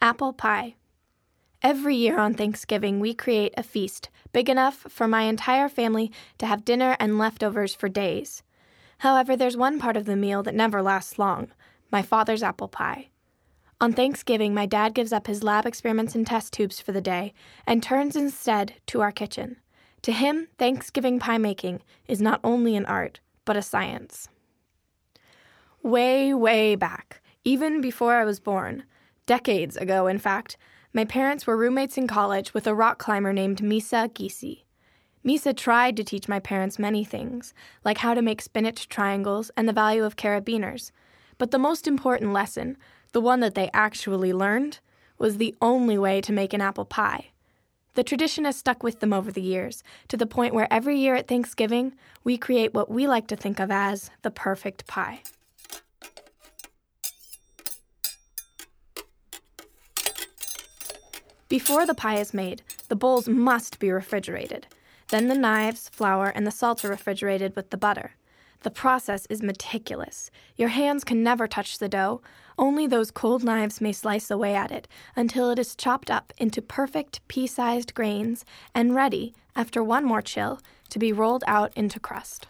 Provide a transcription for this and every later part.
Apple pie. Every year on Thanksgiving, we create a feast big enough for my entire family to have dinner and leftovers for days. However, there's one part of the meal that never lasts long: my father's apple pie. On Thanksgiving, my dad gives up his lab experiments and test tubes for the day and turns instead to our kitchen. To him, Thanksgiving pie making is not only an art, but a science. Way, way back, even before I was born, decades ago in fact, my parents were roommates in college with a rock climber named Misa Giese. Misa tried to teach my parents many things, like how to make spinach triangles and the value of carabiners. But the most important lesson, the one that they actually learned, was the only way to make an apple pie. The tradition has stuck with them over the years, to the point where every year at Thanksgiving, we create what we like to think of as the perfect pie. Before the pie is made, the bowls must be refrigerated. Then the knives, flour, and the salt are refrigerated with the butter. The process is meticulous. Your hands can never touch the dough. Only those cold knives may slice away at it until it is chopped up into perfect pea-sized grains and ready, after one more chill, to be rolled out into crust.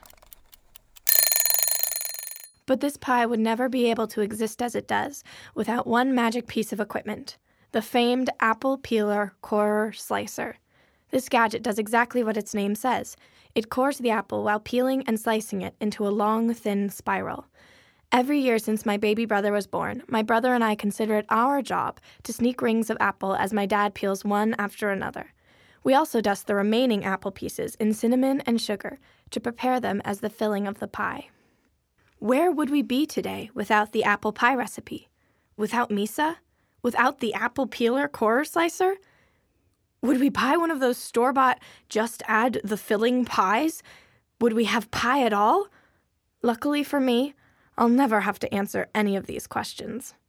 But this pie would never be able to exist as it does without one magic piece of equipment: the famed apple peeler corer slicer. This gadget does exactly what its name says. It cores the apple while peeling and slicing it into a long, thin spiral. Every year since my baby brother was born, my brother and I consider it our job to sneak rings of apple as my dad peels one after another. We also dust the remaining apple pieces in cinnamon and sugar to prepare them as the filling of the pie. Where would we be today without the apple pie recipe? Without Misa? Without the apple peeler corer slicer? Would we buy one of those store-bought just add the filling pies? Would we have pie at all? Luckily for me, I'll never have to answer any of these questions.